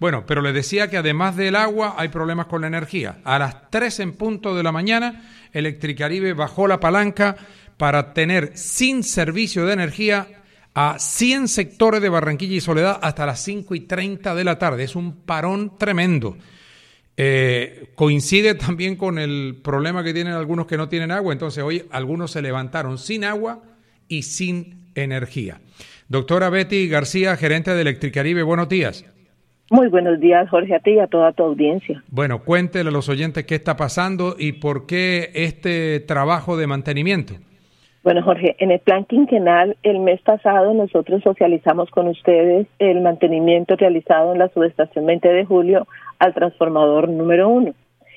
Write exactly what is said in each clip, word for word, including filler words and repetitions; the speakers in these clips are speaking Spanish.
Bueno, pero le decía que además del agua hay problemas con la energía. A las tres en punto de la mañana, Electricaribe bajó la palanca para tener sin servicio de energía a cien sectores de Barranquilla y Soledad hasta las cinco y treinta de la tarde. Es un parón tremendo. Eh, coincide también con el problema que tienen algunos que no tienen agua. Entonces hoy algunos se levantaron sin agua y sin energía. Doctora Betty García, gerente de Electricaribe, buenos días. Muy buenos días, Jorge, a ti y a toda tu audiencia. Bueno, cuéntele a los oyentes qué está pasando y por qué este trabajo de mantenimiento. Bueno, Jorge, en el plan quinquenal, el mes pasado nosotros socializamos con ustedes el mantenimiento realizado en la subestación veinte de julio al transformador número uno.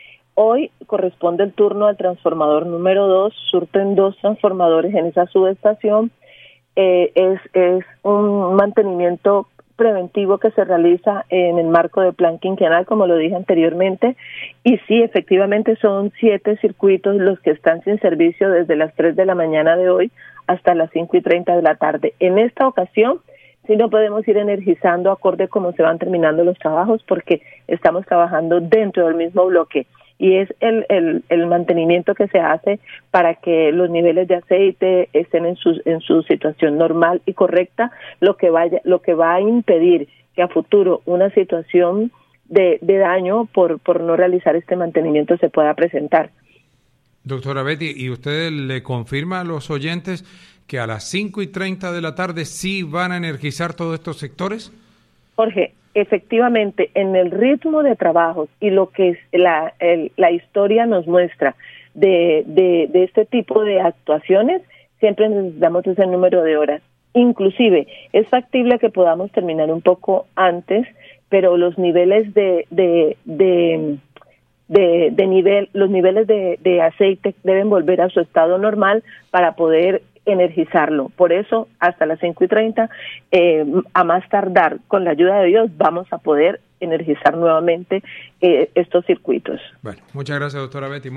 Hoy corresponde el turno al transformador número dos, surten dos transformadores en esa subestación. Eh, es, es un mantenimiento preventivo que se realiza en el marco del plan quinquenal, como lo dije anteriormente, y sí, efectivamente son siete circuitos los que están sin servicio desde las tres de la mañana de hoy hasta las cinco y treinta de la tarde. En esta ocasión, sí no podemos ir energizando acorde como se van terminando los trabajos, porque estamos trabajando dentro del mismo bloque, y es el, el, el mantenimiento que se hace para que los niveles de aceite estén en su, en su situación normal y correcta, lo que vaya, lo que va a impedir que a futuro una situación de, de daño por, por no realizar este mantenimiento se pueda presentar. Doctora Betty, ¿y usted le confirma a los oyentes que a las cinco y treinta de la tarde sí van a energizar todos estos sectores? Jorge, efectivamente, en el ritmo de trabajos y lo que es la, el, la historia nos muestra de, de, de este tipo de actuaciones, siempre necesitamos ese número de horas. Inclusive, es factible que podamos terminar un poco antes, pero los niveles de, de, de, de, de nivel, los niveles de, de aceite deben volver a su estado normal para poder energizarlo. Por eso, hasta las cinco y treinta, eh, a más tardar, con la ayuda de Dios, vamos a poder energizar nuevamente eh, estos circuitos. Bueno, muchas gracias, doctora Betty.